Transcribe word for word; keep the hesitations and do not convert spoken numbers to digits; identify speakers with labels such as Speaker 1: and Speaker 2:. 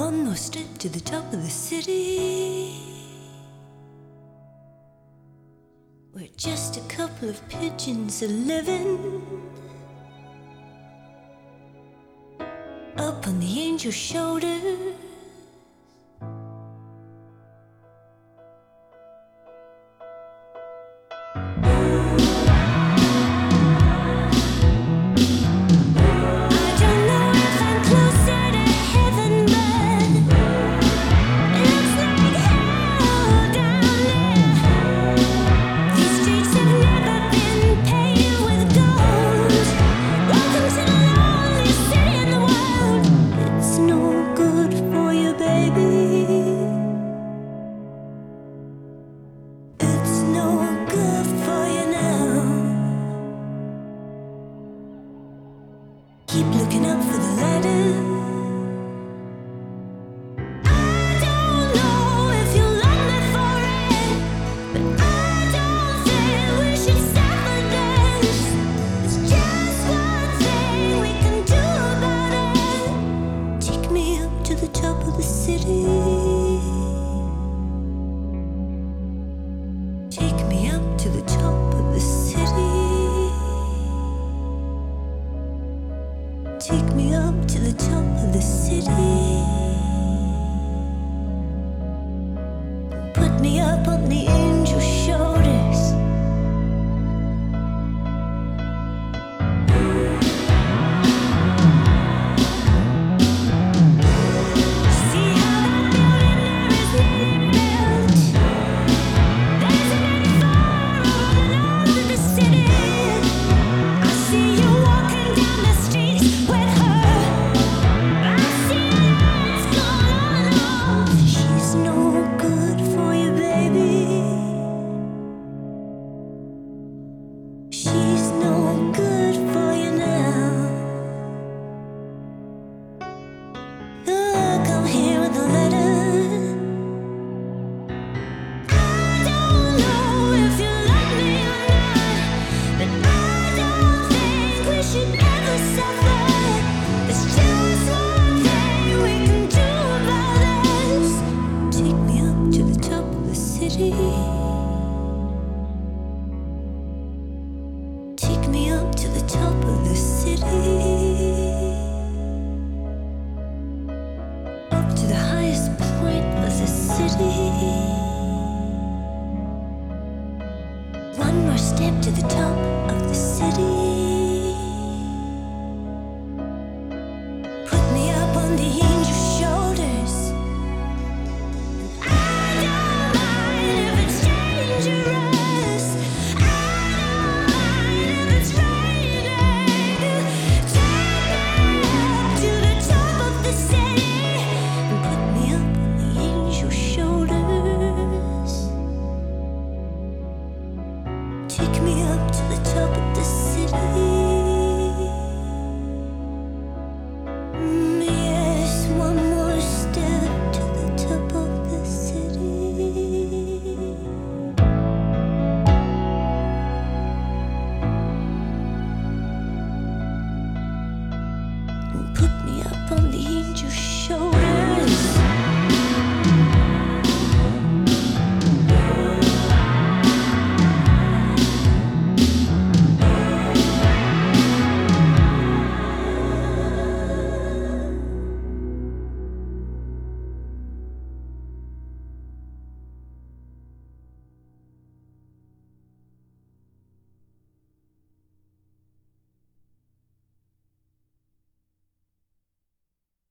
Speaker 1: One more step to the top of the city. We're just a couple of pigeons a living up on the angel's shoulder. Keep looking up for the ladder. I don't know if you'll love me for it, but I don't think we should stop for this. It's just one thing we can do about it. Take me up to the top of the city. Take me up to the top of the city. Take me up to the top of the city. Put me up on the angel's shoulders. See how that building there is nearly built. There's a many fire rolling over the city. I see you walking down the street with her. I see lights going on. She's no good for you, baby. She's no good for you now. Oh, come here with a letter. I don't know if you love me or not, but I don't think we should ever suffer. It's just one thing we can do about this. Take me up to the top of the city. Take me up to the top of the city. Up to the highest point of the city. One more step to the top of the city.